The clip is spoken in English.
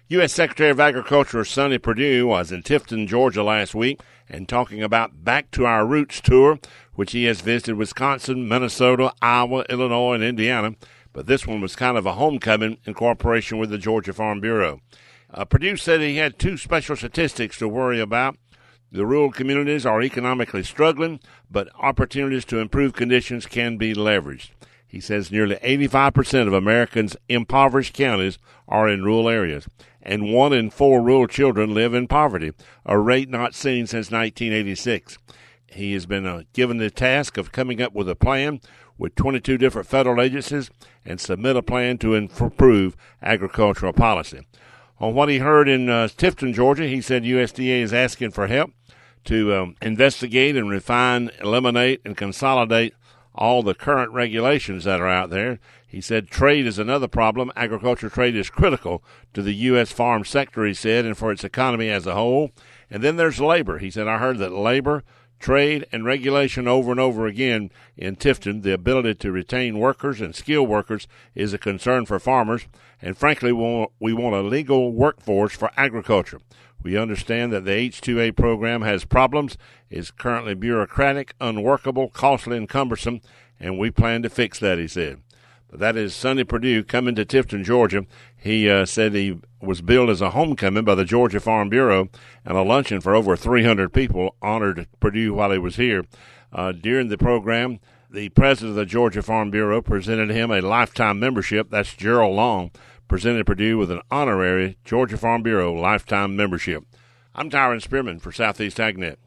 U.S. Secretary of Agriculture Sonny Perdue was in Tifton, Georgia last week and talking about Back to Our Roots tour, which he has visited Wisconsin, Minnesota, Iowa, Illinois, and Indiana. But this one was kind of a homecoming in cooperation with the Georgia Farm Bureau. Perdue said he had two special statistics to worry about. The rural communities are economically struggling, but opportunities to improve conditions can be leveraged. He says nearly 85% of Americans' impoverished counties are in rural areas, and 1 in 4 rural children live in poverty, a rate not seen since 1986. He has been given the task of coming up with a plan with 22 different federal agencies and submit a plan to improve agricultural policy. On what he heard in Tifton, Georgia, he said USDA is asking for help to investigate and refine, eliminate, and consolidate all the current regulations that are out there. He said trade is another problem. Agriculture trade is critical to the U.S. farm sector, he said, and for its economy as a whole. And then there's labor. He said, I heard that labor, trade, and regulation over and over again in Tifton, the ability to retain workers and skilled workers is a concern for farmers. And frankly, we want a legal workforce for agriculture. We understand that the H-2A program has problems, is currently bureaucratic, unworkable, costly, and cumbersome, and we plan to fix that, he said. But that is Sonny Perdue coming to Tifton, Georgia. He said he was billed as a homecoming by the Georgia Farm Bureau, and a luncheon for over 300 people honored Perdue while he was here. During the program, the president of the Georgia Farm Bureau presented him a lifetime membership. That's Gerald Long. Presented Perdue with an honorary Georgia Farm Bureau lifetime membership. I'm Tyron Spearman for Southeast AgNet.